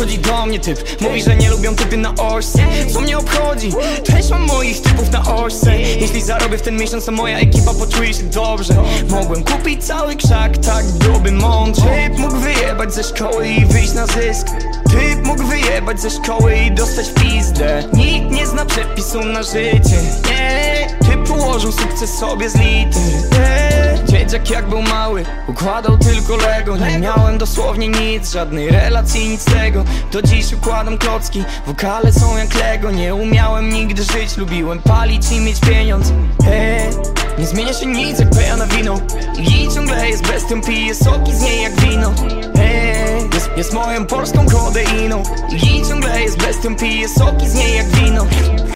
Podchodzi do mnie typ, mówi, że nie lubią typy na ośce. Co mnie obchodzi? Też mam moich typów na ośce. Jeśli zarobię w ten miesiąc, to moja ekipa poczuje się dobrze. Mogłem kupić cały krzak, tak byłoby mądrze. Typ mógł wyjebać ze szkoły i wyjść na zysk. Typ mógł wyjebać ze szkoły i dostać w pizdę. Nikt nie zna przepisu na życie, nie. Typ ułożył sukces sobie z liter. Dzieciak jak był mały, układał tylko Lego. Nie miałem dosłownie nic, żadnej relacji, nic z tego. Do dziś układam klocki, wokale są jak Lego. Nie umiałem nigdy żyć, lubiłem palić i mieć pieniądz. Nie zmienia się nic jak pijana wino. I ciągle jest bestią, pije soki z niej jak wino. Jest moją polską kodeiną. I ciągle jest bestią, pije soki z niej jak wino.